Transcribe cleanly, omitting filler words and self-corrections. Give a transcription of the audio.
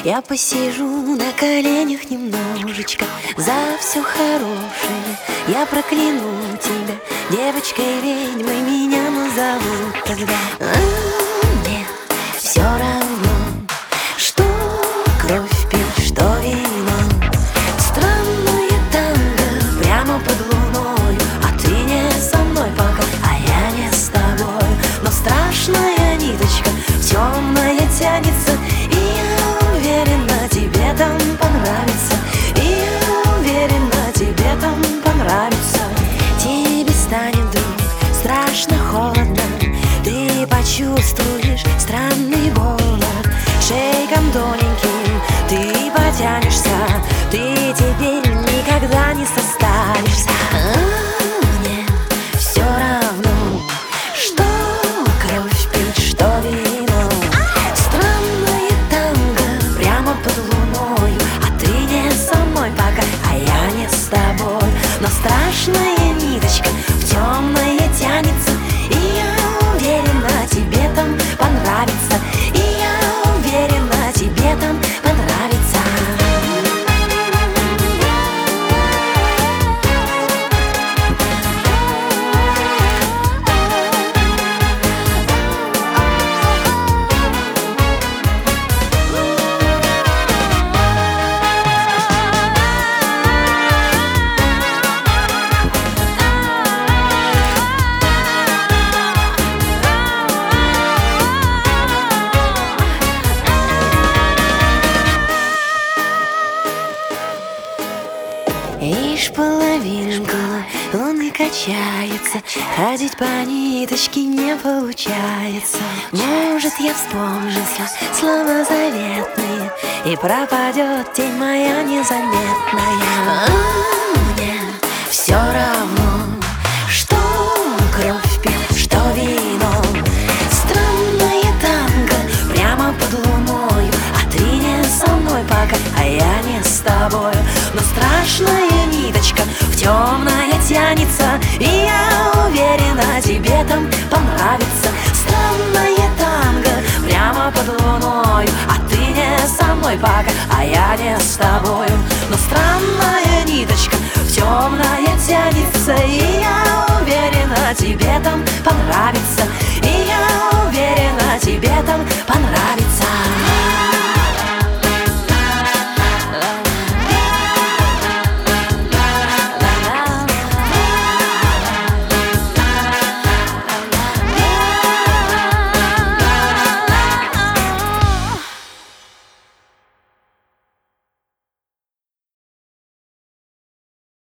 Я посижу на коленях немножечко за все хорошее. Я прокляну тебя, девочкой-ведьмой меня назовут тогда. Мне все равно, что кровь пьет, что вино. Странное танго прямо под луною, а ты не со мной пока, а я не с тобой. Но страшная ниточка темная тянется, и я уверена, тебе там понравится. И я уверена, тебе там понравится. Тебе станет вдруг страшно холодно, ты почувствуешь странный голод. Шейком тоненьким ты потянешься, ты теперь никогда не состаришься. Мне все равно, что кровь пить, что вино. Странное танго прямо под луною, а ты не со мной пока, а я не с тобой. Но страшная ниточка в темное тянется, и я уверена, тебе там понравится. И я уверена, тебе там понравится. Ишь, половинка луны качается, ходить по ниточке не получается. Может, я вспомню слова заветные, и пропадет тень моя незаметная. Мне все равно, что кровь пьет, что вино. Странное танго прямо под луною, а ты не со мной пока, а я не с тобой. Но страшная ниточка в темное тянется, и я уверена, тебе там понравится. Странное танго прямо под луною, а ты не со мной пока, а я не с тобою. Но странная ниточка в темное тянется, и я уверена, тебе там понравится.